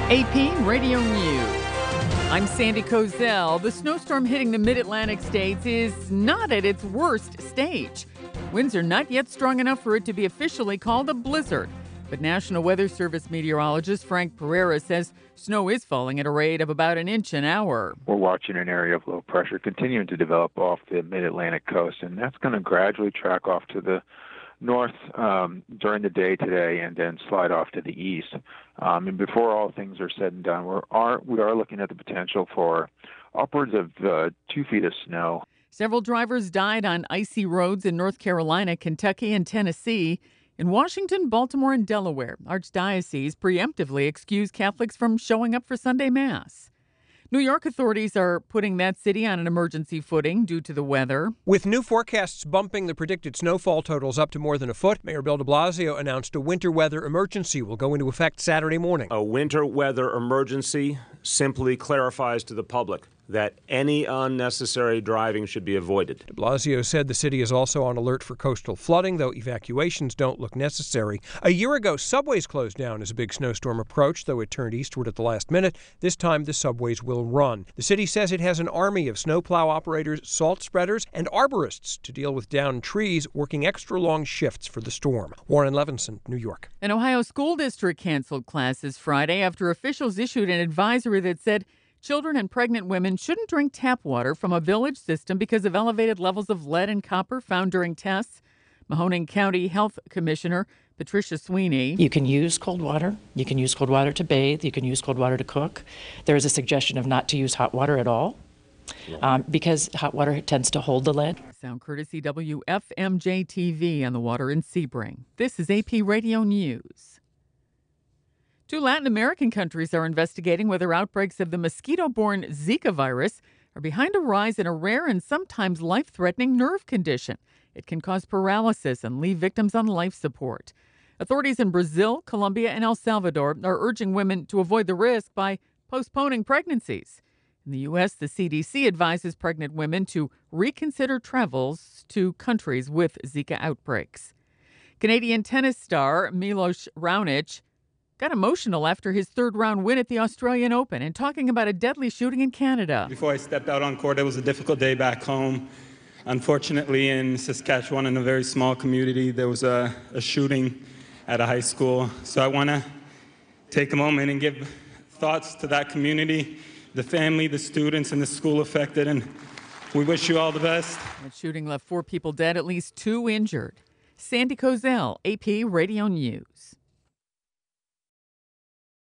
AP Radio News. I'm Sandy Kozel. The snowstorm hitting the mid-Atlantic states is not at its worst stage. Winds are not yet strong enough for it to be officially called a blizzard. But National Weather Service meteorologist Frank Pereira says snow is falling at a rate of about an inch an hour. We're watching an area of low pressure continuing to develop off the mid-Atlantic coast, and that's going to gradually track off to the north during the day today and then slide off to the east. And before all things are said and done, we are looking at the potential for upwards of 2 feet of snow. Several drivers died on icy roads in North Carolina, Kentucky, and Tennessee. In Washington, Baltimore, and Delaware, Archdiocese preemptively excused Catholics from showing up for Sunday Mass. New York authorities are putting that city on an emergency footing due to the weather. With new forecasts bumping the predicted snowfall totals up to more than a foot, Mayor Bill de Blasio announced a winter weather emergency will go into effect Saturday morning. A winter weather emergency simply clarifies to the public that any unnecessary driving should be avoided. De Blasio said the city is also on alert for coastal flooding, though evacuations don't look necessary. A year ago, subways closed down as a big snowstorm approached, though it turned eastward at the last minute. This time, the subways will run. The city says it has an army of snowplow operators, salt spreaders, and arborists to deal with downed trees, working extra long shifts for the storm. Warren Levinson, New York. An Ohio school district canceled classes Friday after officials issued an advisory that said children and pregnant women shouldn't drink tap water from a village system because of elevated levels of lead and copper found during tests. Mahoning County Health Commissioner Patricia Sweeney. You can use cold water. You can use cold water to bathe. You can use cold water to cook. There is a suggestion of not to use hot water at all because hot water tends to hold the lead. Sound courtesy WFMJ-TV on the water in Sebring. This is AP Radio News. 2 Latin American countries are investigating whether outbreaks of the mosquito-borne Zika virus are behind a rise in a rare and sometimes life-threatening nerve condition. It can cause paralysis and leave victims on life support. Authorities in Brazil, Colombia, and El Salvador are urging women to avoid the risk by postponing pregnancies. In the U.S., the CDC advises pregnant women to reconsider travels to countries with Zika outbreaks. Canadian tennis star Milos Raonic got emotional after his third-round win at the Australian Open and talking about a deadly shooting in Canada. Before I stepped out on court, it was a difficult day back home. Unfortunately, in Saskatchewan, in a very small community, there was a shooting at a high school. So I want to take a moment and give thoughts to that community, the family, the students, and the school affected, and we wish you all the best. That shooting left 4 people dead, at least 2 injured. Sandy Kozel, AP Radio News.